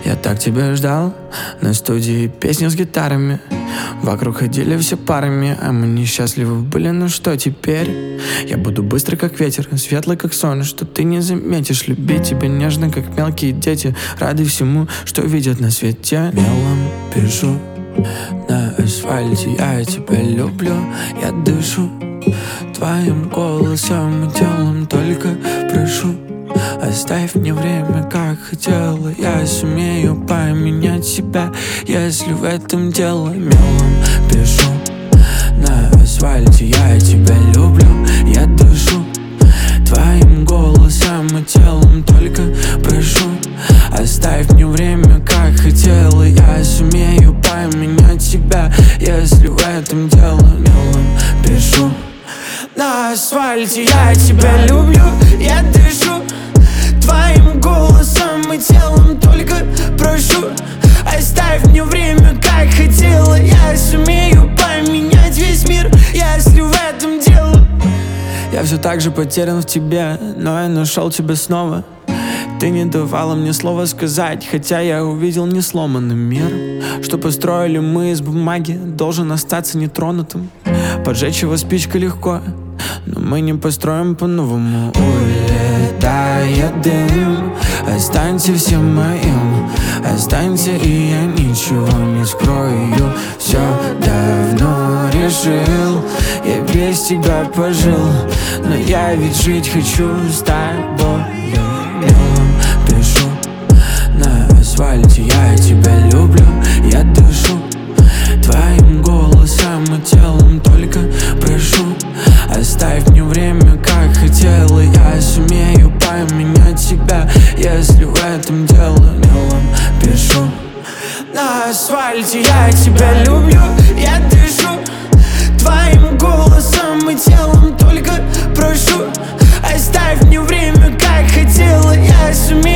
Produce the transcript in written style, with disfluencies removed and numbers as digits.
Я так тебя ждал, на студии песни с гитарами. Вокруг ходили все парами, а мы несчастливы были, ну что теперь? Я буду быстрый как ветер, светлый как солнце, что ты не заметишь. Любить тебя нежно, как мелкие дети, рады всему, что видят на свете. Мелом пишу на асфальте, я тебя люблю, я дышу твоим голосом и телом, только прошу, оставь мне время, как хотела. Я сумею поменять себя, если в этом дело. Мелом пишу на асфальте, я тебя люблю, я дышу твоим голосом и телом, только прошу, оставь мне время, как хотела. Я сумею поменять себя, если в этом дело. Мелом пишу на асфальте, я тебя люблю, я дышу твоим голосом и телом, только прошу, оставь мне время, как хотела. Я сумею поменять весь мир, если в этом дело. Я все так же потерян в тебе, но я нашел тебя снова. Ты не давала мне слова сказать, хотя я увидел несломанный мир, что построили мы из бумаги, должен остаться нетронутым. Поджечь его спичкой легко, но мы не построим по-новому. Улетает дым, останься всем моим, останься, и я ничего не скрою. Все давно решил, я без тебя пожил, но я ведь жить хочу с тобой. Мелом пишу на асфальте, я тебя люблю, я дышу твоим голосом и телом, только прошу, оставь мне время, как хотела. Я сумею поменять себя, если в этом дело. Мелом пишу на асфальте, я тебя люблю, я дышу твоим голосом и телом, только прошу, оставь мне время, как хотела. Я сумею